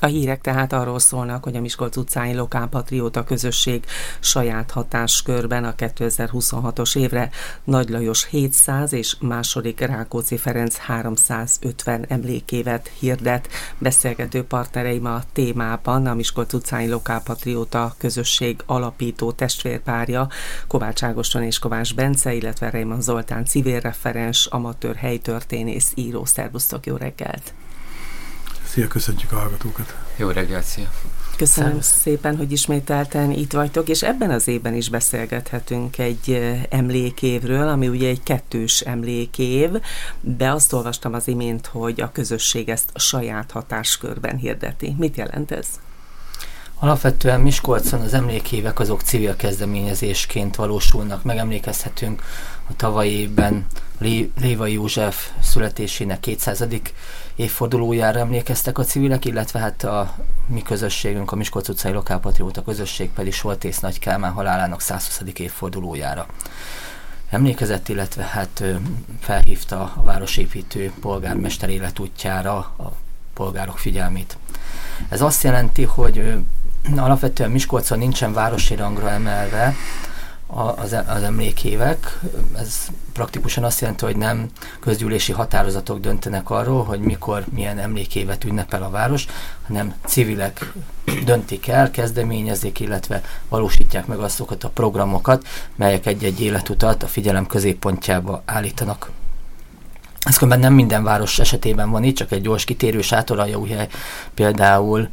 A hírek tehát arról szólnak, hogy a Miskolc utcái lokálpatrióta közösség saját hatáskörben a 2026-os évre Nagy Lajos 700 és második Rákóczi Ferenc 350 emlékévet hirdet. Beszélgető partnereim a témában a Miskolc utcái lokálpatrióta közösség alapító testvérpárja Kovács Ágoston és Kovács Bence, illetve Reimann Zoltán civil referens, amatőr helytörténész, író. Szervusztok, jó reggelt! Szia, köszöntjük a hallgatókat! Jó reggelt, szia! Köszönöm szépen, hogy ismételten itt vagytok, és ebben az évben is beszélgethetünk egy emlékévről, ami ugye egy kettős emlékév, de azt olvastam az imént, hogy a közösség ezt a saját hatáskörben hirdeti. Mit jelent ez? Alapvetően Miskolcon az emlékévek azok civil kezdeményezésként valósulnak. Megemlékezhetünk a tavalyi évben Lévai József születésének 200. évfordulójára emlékeztek a civilek, illetve hát a mi közösségünk, a Miskolc utcai lokálpatrióta közösség pedig Soltész Nagy Kálmán halálának 120. évfordulójára emlékezett, illetve hát felhívta a városépítő polgármester életútjára a polgárok figyelmét. Ez azt jelenti, hogy alapvetően Miskolcon nincsen városi rangra emelve az emlékévek. Ez praktikusan azt jelenti, hogy nem közgyűlési határozatok döntenek arról, hogy mikor milyen emlékévet ünnepel a város, hanem civilek döntik el, kezdeményezik, illetve valósítják meg azokat a programokat, melyek egy-egy életutat a figyelem középpontjába állítanak. Ez különben nem minden város esetében van így, csak egy gyors kitérő. Sátoraljaújhely például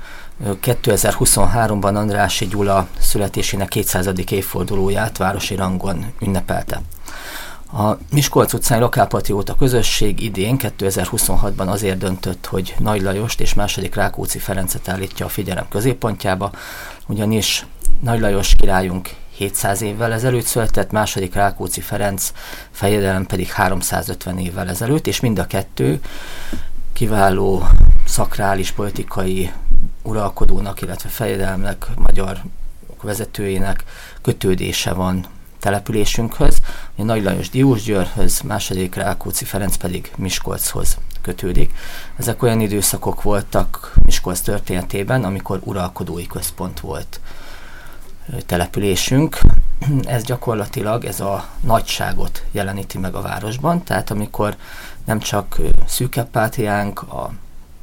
2023-ban Andrássy Gyula születésének 200. évfordulóját városi rangon ünnepelte. A Miskolc utcai lokálpatrióta közösség idén 2026-ban azért döntött, hogy Nagy Lajost és második Rákóczi Ferencet állítja a figyelem középpontjába, ugyanis Nagy Lajos királyunk 700 évvel ezelőtt született, második Rákóczi Ferenc fejedelem pedig 350 évvel ezelőtt, és mind a kettő kiváló szakrális politikai uralkodónak, illetve fejedelemnek, magyar vezetőjének kötődése van településünkhöz. A Nagy Lajos Diósgyőrhöz, második Rákóczi Ferenc pedig Miskolchoz kötődik. Ezek olyan időszakok voltak Miskolc történetében, amikor uralkodói központ volt településünk. Ez gyakorlatilag ez a nagyságot jeleníti meg a városban, tehát amikor nem csak szűkebb pátriánk, a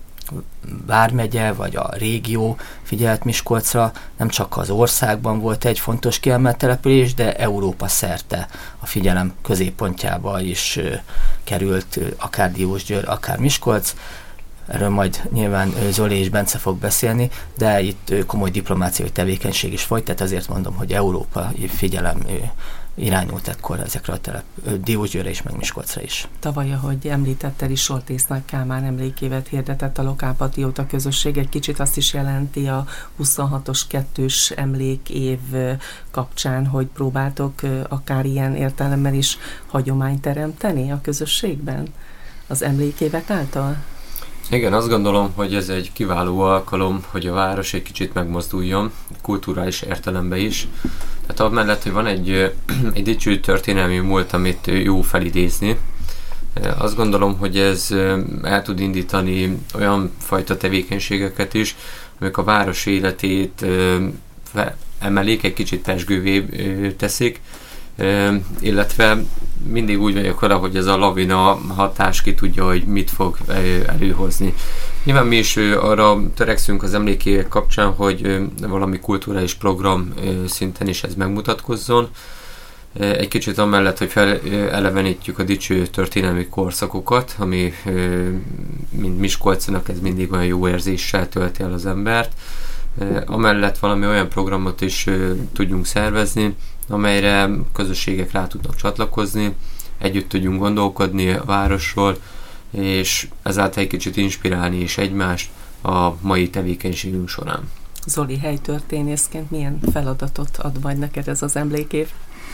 vármegye vagy a régió figyelt Miskolcra, nem csak az országban volt egy fontos kiemelt település, de Európa szerte a figyelem középpontjába is került akár Diósgyőr, akár Miskolc. Erről majd nyilván Zoli és Bence fog beszélni, de itt komoly diplomáciai tevékenység is folyt, tehát azért mondom, hogy európai figyelem irányult ekkor ezekre a Diósgyőrre és meg Miskolcra is. Tavaly, ahogy említetted is, Soltész Nagy Kálmán emlékévet hirdetett a lokálpatrióta közösség. Egy kicsit azt is jelenti a 26-os kettős emlékév kapcsán, hogy próbáltok akár ilyen értelemmel is hagyományt teremteni a közösségben az emlékévek által? Igen, azt gondolom, hogy ez egy kiváló alkalom, hogy a város egy kicsit megmozduljon, kulturális értelemben is. Tehát amellett, hogy van egy dicső történelmi múlt, amit jó felidézni. Azt gondolom, hogy ez el tud indítani olyan fajta tevékenységeket is, amik a város életét emelik, egy kicsit pezsgővé teszik, illetve mindig úgy vagyok vele, hogy ez a lavina hatás ki tudja, hogy mit fog előhozni. Nyilván mi is arra törekszünk az emlékévek kapcsán, hogy valami kulturális program szinten is ez megmutatkozzon. Egy kicsit amellett, hogy felelevenítjük a dicső történelmi korszakokat, ami mint Miskolcnak ez mindig olyan jó érzéssel tölti el az embert. Amellett valami olyan programot is tudjunk szervezni, amelyre közösségek rá tudnak csatlakozni, együtt tudjunk gondolkodni a városról, és ezáltal egy kicsit inspirálni is egymást a mai tevékenységünk során. Zoli, helytörténészként milyen feladatot ad majd neked ez az emlékév?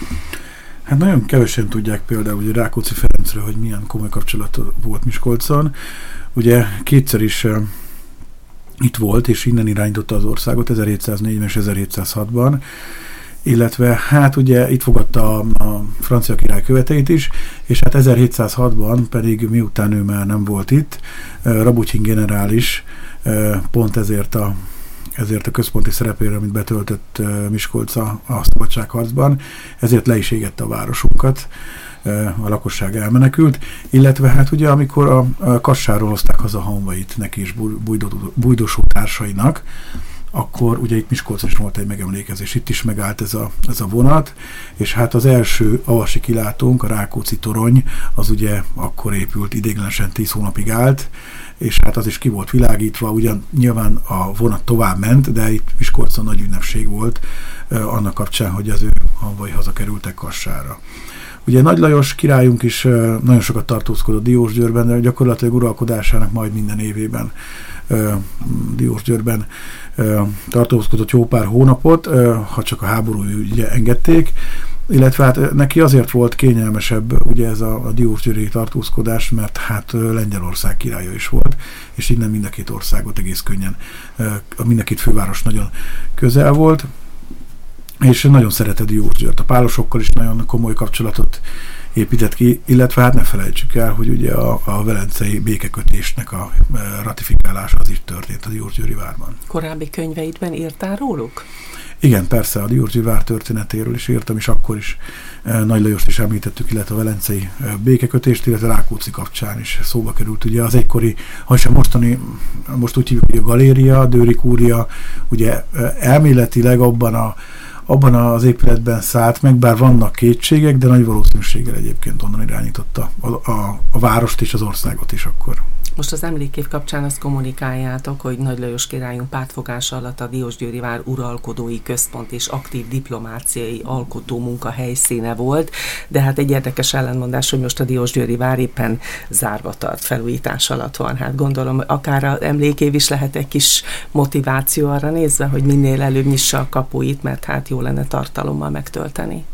Hát nagyon kevesen tudják például ugye Rákóczi Ferencről, hogy milyen komoly kapcsolat volt Miskolcon. Ugye kétszer is itt volt, és innen irányította az országot 1704-ben és 1706-ban, illetve hát ugye itt fogadta a francia király követeit is, és hát 1706-ban pedig, miután ő már nem volt itt, Rabotyin generális pont ezért a központi szerepére, amit betöltött Miskolc a szabadságharcban, ezért le is égette a városunkat, a lakosság elmenekült, illetve hát ugye amikor a Kassáról hozták haza Hanvait neki és bújdosó társainak, akkor ugye itt Miskolcon is volt egy megemlékezés, itt is megállt ez a vonat, és hát az első avasi kilátónk, a Rákóczi torony, az ugye akkor épült, ideiglenesen 10 hónapig állt, és hát az is ki volt világítva, ugyan nyilván a vonat tovább ment, de itt Miskolcon nagy ünnepség volt annak kapcsán, hogy az ő hanvai hazakerültek Kassára. Ugye Nagy Lajos királyunk is nagyon sokat tartózkodott Diósgyőrben, de gyakorlatilag uralkodásának majd minden évében Diósgyőrben tartózkodott jó pár hónapot, ha csak a háború ugye engedték, illetve hát neki azért volt kényelmesebb ugye ez a diósgyőri tartózkodás, mert hát Lengyelország királya is volt, és innen mind a két országot egész könnyen, mind a két főváros nagyon közel volt, és nagyon szeretett Diósgyőrt. A pálosokkal is nagyon komoly kapcsolatot épített ki, illetve hát ne felejtsük el, hogy ugye a velencei békekötésnek a ratifikálása az is történt a Diósgyőri várban. Korábbi könyveidben írtál róluk? Igen, persze, a Diósgyőri vár történetéről is írtam, és akkor is Nagy Lajost is említettük, illetve a velencei békekötést, illetve Rákóczi kapcsán is szóba került. Ugye az egykori, ha sem mostani, most úgy hívjuk, hogy a galéria, a Dőri kúria, ugye elméletileg abban az épületben szállt meg, bár vannak kétségek, de nagy valószínűséggel egyébként onnan irányította a várost és az országot is akkor. Most az emlékév kapcsán azt kommunikáljátok, hogy Nagy Lajos királyunk pártfogása alatt a Diósgyőri vár uralkodói központ és aktív diplomáciai alkotó munka helyszíne volt, de hát egy érdekes ellentmondás, hogy most a Diósgyőri vár éppen zárva tart, felújítás alatt van. Hát gondolom, akár az emlékév is lehet egy kis motiváció arra nézve, hogy minél előbb nyissa a kapuit, mert hát jó lenne tartalommal megtölteni.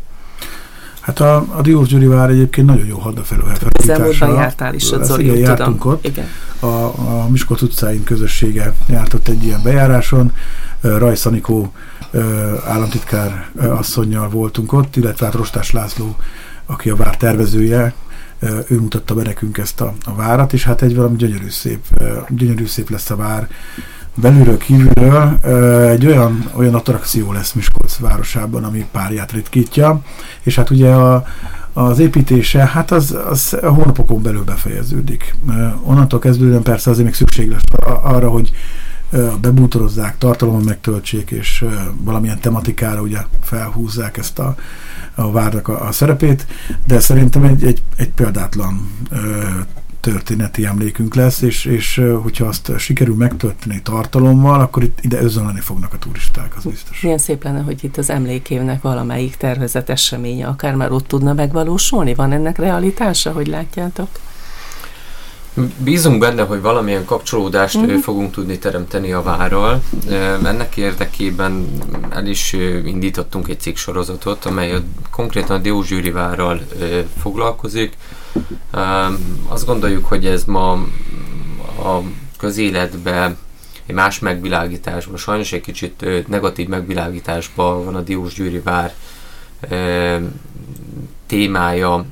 Hát a Diósgyőri vár egyébként nagyon jó hadnafelújítása. Közelmúltban jártál is ott, Zoli, úgy tudom. Ott. Igen. A Miskolc utcáin közössége járt ott egy ilyen bejáráson. Rajsz Anikó államtitkár asszonnyal voltunk ott, illetve hát Rostás László, aki a vár tervezője, ő mutatta be nekünk ezt a várat, és hát egy valami gyönyörű szép lesz a vár. Belülről, kívülről egy olyan attrakció lesz Miskolc városában, ami párját ritkítja, és hát ugye az építése, hát az hónapokon belül befejeződik. Onnantól kezdődően persze azért még szükség lesz arra, hogy bebútorozzák, tartalommal megtöltsék, és valamilyen tematikára ugye felhúzzák ezt a várnak a szerepét, de szerintem egy példátlan történeti emlékünk lesz, és hogyha azt sikerül megtölteni tartalommal, akkor ide özönleni fognak a turisták, az biztos. Milyen szép lenne, hogy itt az emlékévnek valamelyik tervezett eseménye akár már ott tudna megvalósulni? Van ennek realitása, hogy látjátok? Bízunk benne, hogy valamilyen kapcsolódást fogunk tudni teremteni a várral. Ennek érdekében el is indítottunk egy cikksorozatot, amely konkrétan a Diósgyőri várral foglalkozik. Azt gondoljuk, hogy ez ma a közéletben egy más megvilágításban, sajnos egy kicsit negatív megvilágításban van a Diósgyőri vár témája.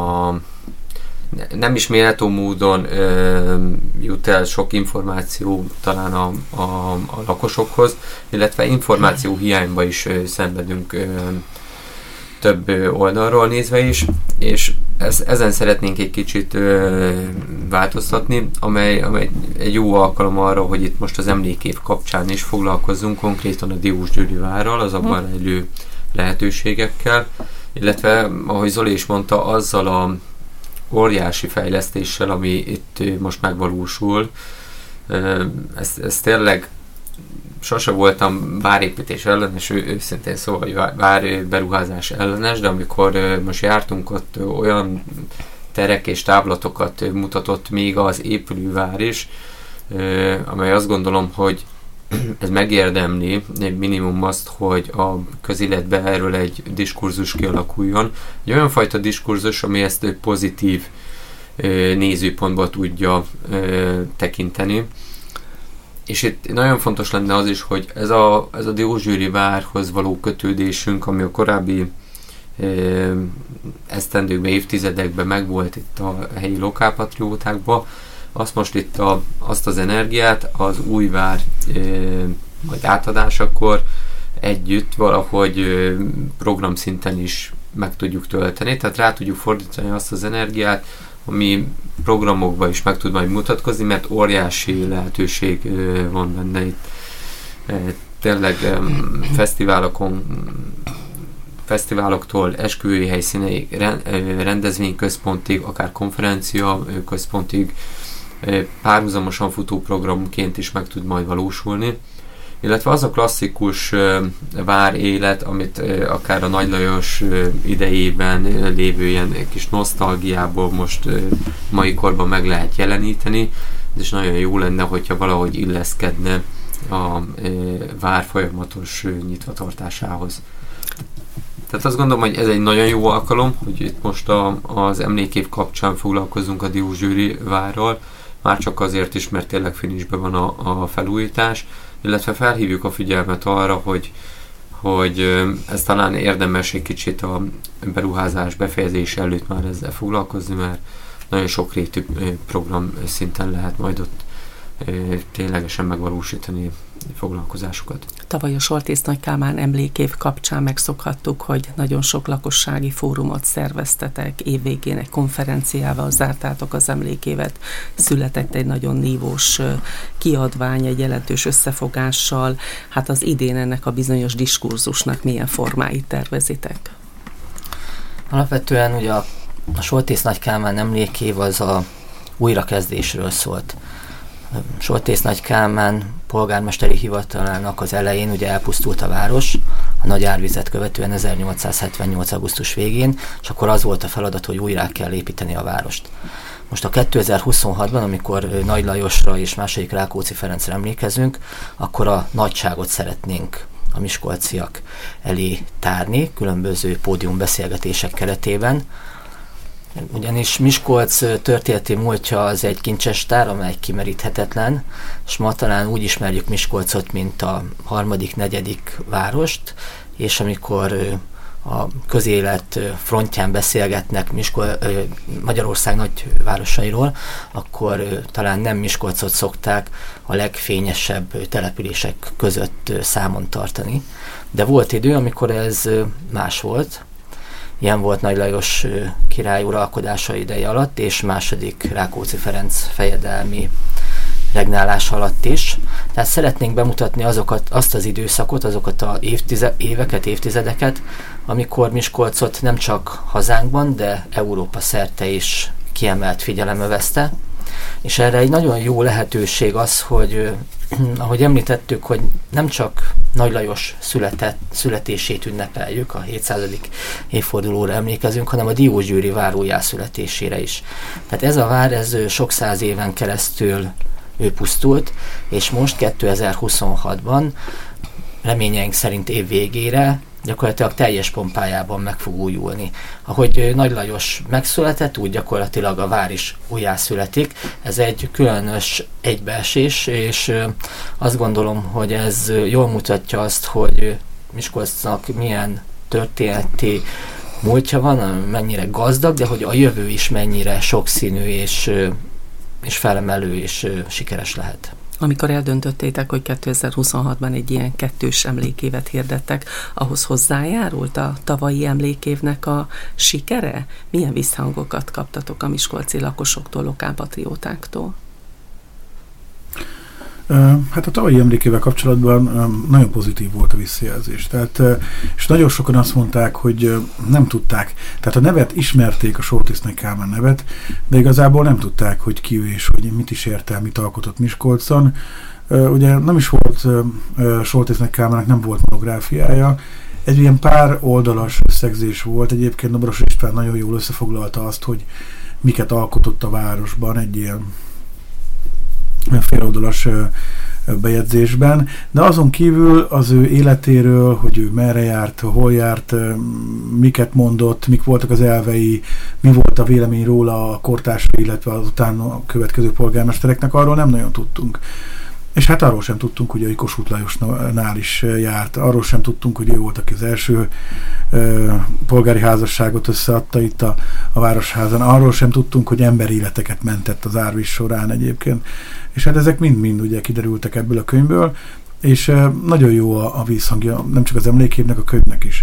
Nem is méltó módon jut el sok információ talán a lakosokhoz, illetve információ hiányba is szenvedünk több oldalról nézve is, és ezen szeretnénk egy kicsit változtatni, amely egy jó alkalom arra, hogy itt most az emlékév kapcsán is foglalkozzunk konkrétan a Diósgyőri várral, az abban rejlő lehetőségekkel, illetve, ahogy Zoli is mondta, azzal a óriási fejlesztéssel, ami itt most megvalósul. Ez tényleg sose voltam várépítés ellenes, őszintén szóval várberuházás ellenes, de amikor most jártunk ott, olyan terek és táblatokat mutatott még az épülővár is, amely azt gondolom, hogy ez megérdemli minimum azt, hogy a közéletben erről egy diskurzus kialakuljon. Egy olyan fajta diskurzus, ami ezt pozitív nézőpontból tudja tekinteni. és itt nagyon fontos lenne az is, hogy ez a diósgyőri várhoz való kötődésünk, ami a korábbi esztendőkben, évtizedekben megvolt itt a helyi lokálpatriótákban, azt most itt azt az energiát az új vár majd átadásakor együtt valahogy programszinten is meg tudjuk tölteni, tehát rá tudjuk fordítani azt az energiát, ami programokban is meg tud majd mutatkozni, mert óriási lehetőség van benne itt. Tényleg fesztiváloktól esküvői helyszíneig, rendezvényközpontig, akár konferencia központig párhuzamosan futó programként is meg tud majd valósulni. Illetve az a klasszikus várélet, amit akár a Nagy Lajos idejében lévő ilyen kis nosztalgiából most mai korban meg lehet jeleníteni, és nagyon jó lenne, hogyha valahogy illeszkedne a vár folyamatos nyitvatartásához. Tehát azt gondolom, hogy ez egy nagyon jó alkalom, hogy itt most az emlékév kapcsán foglalkozunk a diósgyőri várral, már csak azért is, mert tényleg finisben van a felújítás, illetve felhívjuk a figyelmet arra, hogy ez talán érdemes egy kicsit a beruházás befejezése előtt már ezzel foglalkozni, mert nagyon sokrétű program szinten lehet majd ott ténylegesen megvalósítani foglalkozásokat. Tavaly a Soltész Nagy Kálmán emlékév kapcsán megszokhattuk, hogy nagyon sok lakossági fórumot szerveztetek, évvégén egy konferenciával zártátok az emlékévet, született egy nagyon nívós kiadvány, egy jelentős összefogással. Hát az idén ennek a bizonyos diskurzusnak milyen formáit tervezitek? Alapvetően ugye a Soltész Nagy Kálmán emlékév az a újrakezdésről szólt. Soltész Nagy Kálmán polgármesteri hivatalának az elején ugye elpusztult a város, a nagy árvizet követően 1878. augusztus végén, és akkor az volt a feladat, hogy újra kell építeni a várost. Most a 2026-ban, amikor Nagy Lajosra és II. Rákóczi Ferencre emlékezünk, akkor a nagyságot szeretnénk a miskolciak elé tárni, különböző pódiumbeszélgetések keretében. Ugyanis Miskolc történeti múltja az egy kincsestár, amely kimeríthetetlen, és ma talán úgy ismerjük Miskolcot, mint a harmadik, negyedik várost, és amikor a közélet frontján beszélgetnek Magyarország nagy városairól, akkor talán nem Miskolcot szokták a legfényesebb települések között számon tartani. De volt idő, amikor ez más volt. Ilyen volt Nagy Lajos király uralkodása ideje alatt, és II. Rákóczi Ferenc fejedelmi regnálása alatt is. Tehát szeretnénk bemutatni azt az időszakot, azokat az évtizedeket, amikor Miskolcot nem csak hazánkban, de Európa szerte is kiemelt figyelem övezte. És erre egy nagyon jó lehetőség az, hogy ahogy említettük, hogy nem csak Nagy Lajos születését ünnepeljük, a 700. évfordulóra emlékezünk, hanem a diósgyőri vár újjászületésére is. Tehát ez a vár, ez sok száz éven keresztül pusztult, és most 2026-ban reményeink szerint év végére gyakorlatilag teljes pompájában meg fog újulni. Ahogy Nagy Lajos megszületett, úgy gyakorlatilag a vár is újjászületik. Ez egy különös egybeesés, és azt gondolom, hogy ez jól mutatja azt, hogy Miskolcnak milyen történeti múltja van, mennyire gazdag, de hogy a jövő is mennyire sokszínű és felemelő és sikeres lehet. Amikor eldöntöttétek, hogy 2026-ban egy ilyen kettős emlékévet hirdettek, ahhoz hozzájárult a tavalyi emlékévnek a sikere? Milyen visszhangokat kaptatok a miskolci lakosoktól, lokálpatriótáktól? Hát a tavalyi emlékével kapcsolatban nagyon pozitív volt a visszajelzés. Tehát, és nagyon sokan azt mondták, hogy nem tudták. Tehát a nevet ismerték, a Soltész Nagy Kálmán nevet, de igazából nem tudták, hogy ki ő és hogy mit is ért el, mit alkotott Miskolcon. Ugye nem is volt Soltész Nagy Kálmánnak, nem volt monográfiája. Egy ilyen pár oldalas összegzés volt. Egyébként Dobros István nagyon jól összefoglalta azt, hogy miket alkotott a városban egy ilyen féloldalas bejegyzésben, de azon kívül az ő életéről, hogy ő merre járt, hol járt, miket mondott, mik voltak az elvei, mi volt a vélemény róla a kortársai, illetve az utána a következő polgármestereknek, arról nem nagyon tudtunk. És hát arról sem tudtunk, hogy Kossuth Lajosnál is járt, arról sem tudtunk, hogy ő volt, aki az első polgári házasságot összeadta itt a Városházan, arról sem tudtunk, hogy emberéleteket mentett az árvíz során egyébként. És hát ezek mind-mind ugye kiderültek ebből a könyvből, és nagyon jó a vízhangja, nem csak az emlékévnek, a könyvnek is.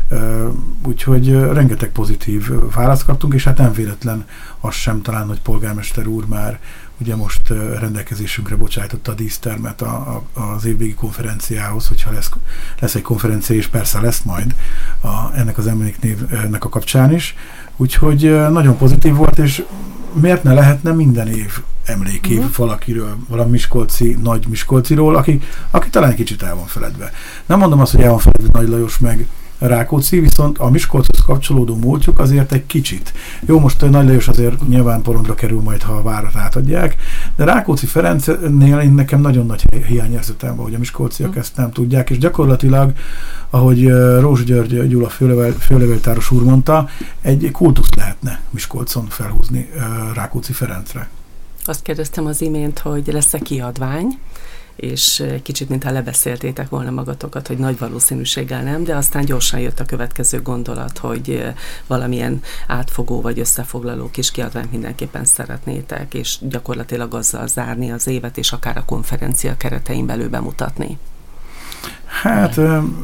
Úgyhogy rengeteg pozitív választ kaptunk, és hát nem véletlen az sem talán, hogy polgármester úr már ugye most rendelkezésünkre bocsájtotta a dísztermet az évvégi konferenciához, hogyha lesz egy konferencia, és persze lesz majd ennek az emléknévnek a kapcsán is. Úgyhogy nagyon pozitív volt, és miért ne lehetne minden év emlékév valakiről, valami miskolci, nagy miskolciról, aki talán kicsit el van feledve. Nem mondom azt, hogy el van feledve Nagy Lajos meg Rákóczi, viszont a Miskolchoz kapcsolódó múltjuk azért egy kicsit. Jó, most Nagy Lajos azért nyilván porondra kerül majd, ha a várat átadják, de Rákóczi Ferencnél én nekem nagyon nagy hiányérzetem van, hogy a miskolciak ezt nem tudják, és gyakorlatilag, ahogy Rózsa György Gyula főlevéltáros úr mondta, egy kultuszt lehetne Miskolcon felhúzni Rákóczi Ferencre. Azt kérdeztem az imént, hogy lesz-e kiadvány, és kicsit mintha lebeszéltétek volna magatokat, hogy nagy valószínűséggel nem, de aztán gyorsan jött a következő gondolat, hogy valamilyen átfogó vagy összefoglaló kis kiadványt mindenképpen szeretnétek, és gyakorlatilag azzal zárni az évet, és akár a konferencia keretein belül bemutatni. Hát,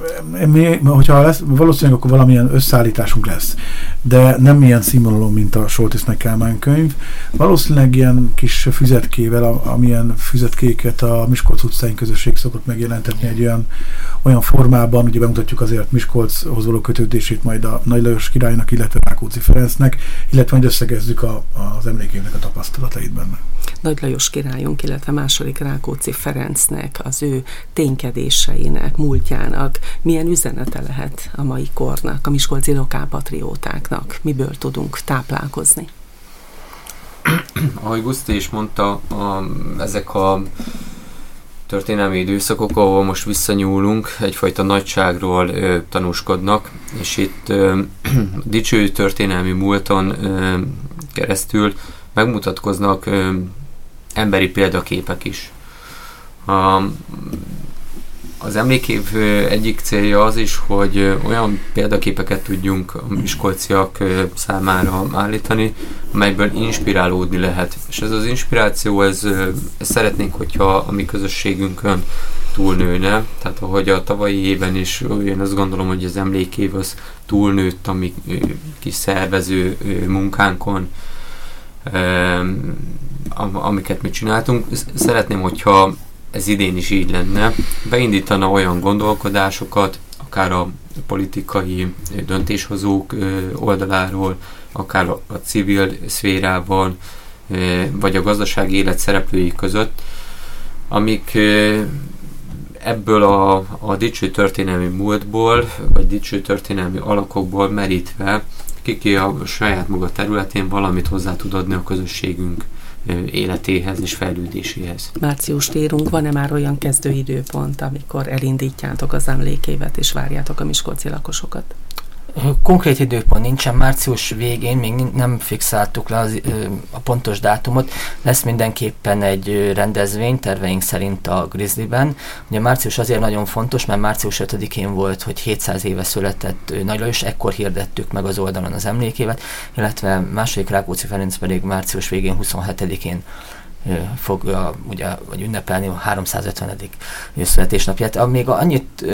hogyha lesz, valószínűleg akkor valamilyen összeállításunk lesz, de nem ilyen színvonalú, mint a Soltésznek Kálmán könyv. Valószínűleg ilyen kis füzetkével, amilyen füzetkéket a Miskolc utcáin közösség szokott megjelentetni egy olyan formában, ugye bemutatjuk azért Miskolchoz való kötődését majd a Nagy Lajos királynak, illetve Rákóczi Ferencnek, illetve majd összegezzük az emlékévnek a tapasztalatait benne. Nagy Lajos királyunk, illetve második Rákóczi Ferencnek, az ő ténykedéseinek, múltjának milyen üzenete lehet a mai kornak, a miskolci lokálpatriótáknak? Miből tudunk táplálkozni? Ahogy Guszti is mondta, ezek a történelmi időszakok, ahol most visszanyúlunk, egyfajta nagyságról tanúskodnak, és itt dicső történelmi múlton keresztül megmutatkoznak emberi példaképek is. Az emlékév egyik célja az is, hogy olyan példaképeket tudjunk a miskolciak számára állítani, amelyből inspirálódni lehet. És ez az inspiráció, ez szeretnénk, hogyha a mi közösségünkön túlnőne. Tehát ahogy a tavalyi évben is, én azt gondolom, hogy az emlékév az túlnőtt a mi kis szervező munkánkon, amiket mi csináltunk. Szeretném, hogyha ez idén is így lenne, beindítana olyan gondolkodásokat, akár a politikai döntéshozók oldaláról, akár a civil szférával, vagy a gazdasági élet szereplői között, amik ebből a dicső történelmi múltból, vagy dicső történelmi alakokból merítve, ki a saját maga területén valamit hozzá tud adni a közösségünk életéhez és fejlődéséhez. Márciust írunk, van-e már olyan kezdőidőpont, amikor elindítjátok az emlékévet és várjátok a miskolci lakosokat? Konkrét időpont nincsen, március végén még nem fixáltuk le a pontos dátumot, lesz mindenképpen egy rendezvény, terveink szerint a Grizzlyben. Ugye március azért nagyon fontos, mert március 5-én volt, hogy 700 éve született Nagy Lajos, ekkor hirdettük meg az oldalon az emlékévet, illetve második Rákóczi Ferenc pedig március végén 27-én fogja vagy ünnepelni a 350. születésnapját. Még annyit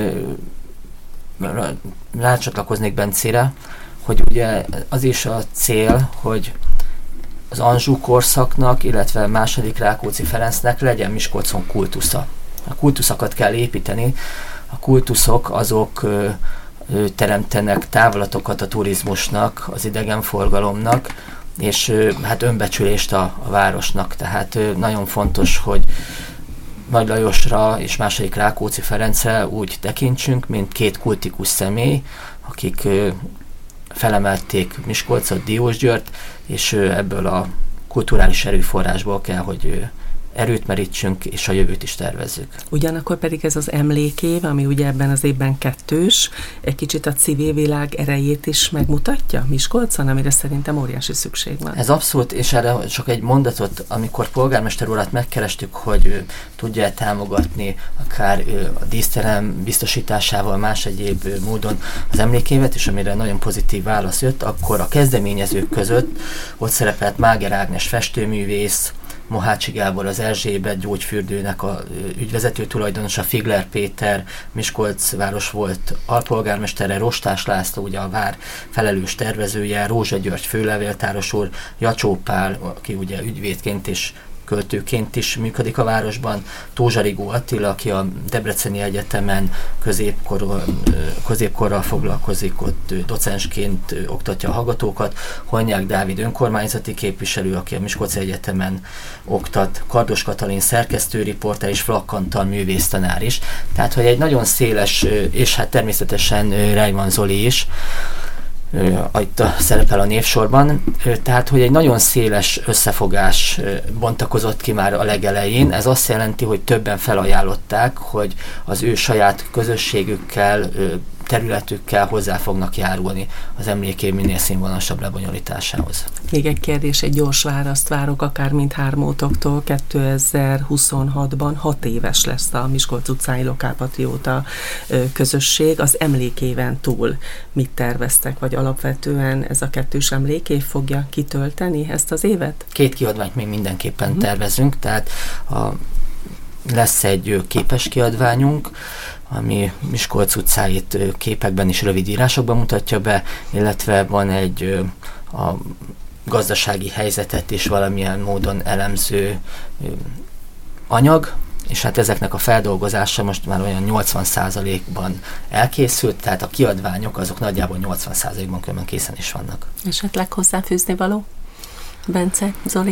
rácsatlakoznék Bencére, hogy ugye az is a cél, hogy az Anjou korszaknak, illetve második Rákóczi Ferencnek legyen Miskolcon kultusza. A kultuszokat kell építeni, a kultuszok azok teremtenek távlatokat a turizmusnak, az idegenforgalomnak, és hát önbecsülést a városnak. Tehát nagyon fontos, hogy Nagy Lajosra és második Rákóczi Ferencre úgy tekintsünk, mint két kultikus személy, akik felemelték Miskolcot, Diósgyőrt, és ebből a kulturális erőforrásból kell, hogy erőt merítsünk, és a jövőt is tervezzük. Ugyanakkor pedig ez az emlékév, ami ugye ebben az évben 2, egy kicsit a civil világ erejét is megmutatja Miskolcon, amire szerintem óriási szükség van. Ez abszolút, és erre csak egy mondatot, amikor polgármester urat megkerestük, hogy tudja támogatni akár a díszterem biztosításával, más egyéb módon az emlékévet, és amire nagyon pozitív válasz jött, akkor a kezdeményezők között ott szerepelt Máger Ágnes festőművész, Mohácsi Gábor az Erzsébet gyógyfürdőnek a ügyvezető tulajdonosa, Figler Péter, Miskolc város volt alpolgármestere, Rostás László, ugye a vár felelős tervezője, Rózsa György főlevéltáros úr, Jacsó Pál, aki ugye ügyvédként és költőként is működik a városban, Tózsa Rigó Attila, aki a Debreceni Egyetemen középkorral foglalkozik, ott docensként oktatja a hallgatókat, Honyák Dávid önkormányzati képviselő, aki a Miskolci Egyetemen oktat, Kardos Katalin szerkesztő, riporter és Flak Antal művésztanár is. Tehát, hogy egy nagyon széles, és hát természetesen Reimann Zoli is, itt szerepel a névsorban, tehát, hogy egy nagyon széles összefogás bontakozott ki már a legelején. Ez azt jelenti, hogy többen felajánlották, hogy az ő saját közösségükkel, területükkel hozzá fognak járulni az emlékév minél színvonalasabb lebonyolításához. Még egy kérdés, egy gyors választ várok, akár mindhármótoktól. 2026-ban 6 éves lesz a Miskolc utcái lokálpatrióta közösség. Az emlékéven túl mit terveztek, vagy alapvetően ez a 2 emlékév fogja kitölteni ezt az évet? 2 kiadványt még mindenképpen tervezünk, tehát lesz egy képes kiadványunk, ami Miskolc utcáit képekben és rövid írásokban mutatja be, illetve van egy a gazdasági helyzetet is valamilyen módon elemző anyag, és hát ezeknek a feldolgozása most már olyan 80%-ban elkészült, tehát a kiadványok azok nagyjából 80%-ban különben készen is vannak. Esetleg hozzáfűzni való? Bence, Zoli?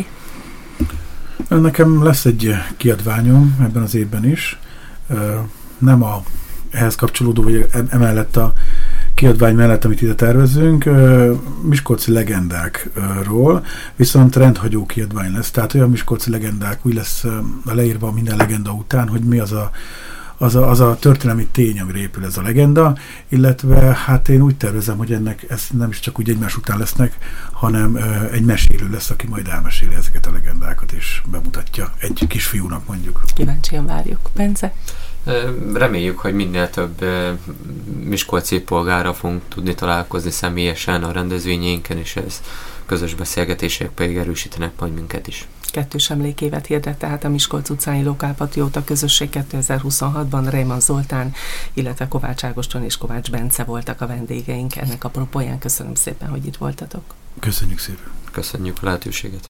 Nekem lesz egy kiadványom ebben az évben is, nem ehhez kapcsolódó, vagy emellett a kiadvány mellett, amit ide tervezünk, miskolci legendákról, viszont rendhagyó kiadvány lesz. Tehát olyan miskolci legendák, úgy lesz leírva minden legenda után, hogy mi az a történelmi tény, amire épül ez a legenda, illetve hát én úgy tervezem, hogy ez nem is csak úgy egymás után lesznek, hanem egy mesélő lesz, aki majd elmeséli ezeket a legendákat, és bemutatja egy kisfiúnak mondjuk. Kíváncsian várjuk. Bence? Reméljük, hogy minél több miskolci polgárral fogunk tudni találkozni személyesen a rendezvényeinken, és ez közös beszélgetések pedig erősítenek majd minket is. 2 emlékévet hirdet tehát a Miskolc utcái lokálpatrióta közösség 2026-ban. Reimann Zoltán, illetve Kovács Ágoston és Kovács Bence voltak a vendégeink ennek a propóján. Köszönöm szépen, hogy itt voltatok. Köszönjük szépen. Köszönjük a lehetőséget.